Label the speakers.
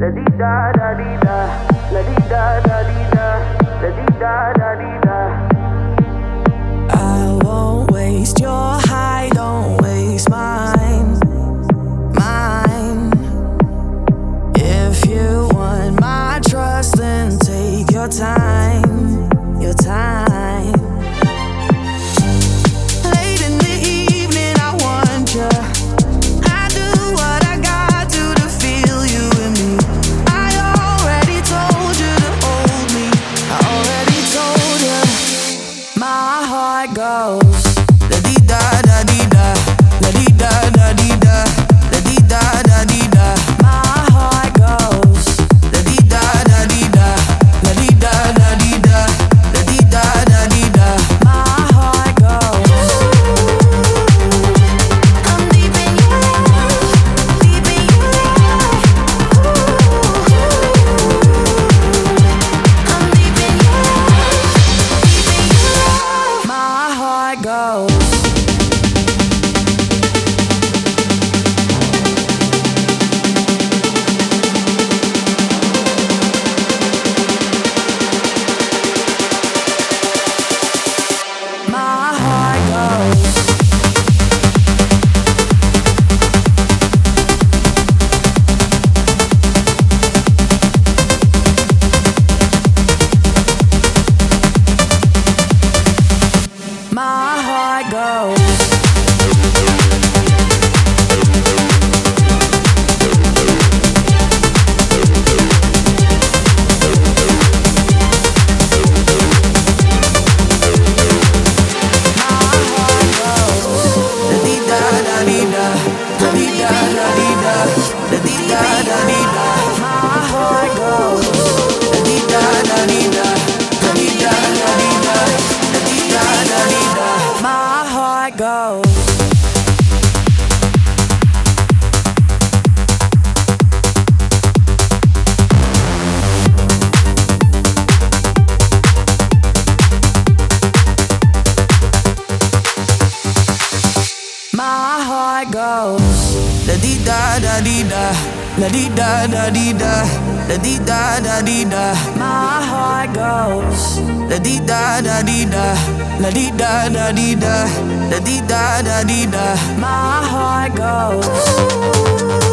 Speaker 1: La di da da di da, la di da da di da, la di da da di da.
Speaker 2: I won't waste your high, don't waste mine, mine. If you want my trust, then take your time, your time. Late in the evening, I want you. I do what I got to feel you in me. I already told you to hold me. I already told you. My heart goes la di da da di da, la di da da di da, la di da da di da. My heart goes la di da da di da, la di da da di da, la di da da di da. My heart goes. I'm deep in your love, deep in your love. I'm deep in your love, deep in your love. My heart goes. My heart goes. My heart goes. My heart goes. My heart goes la di da da di da, la di da da di da, la di da da di da. My heart goes la di da da di da, la di da da di da, la di da da di da. My heart goes.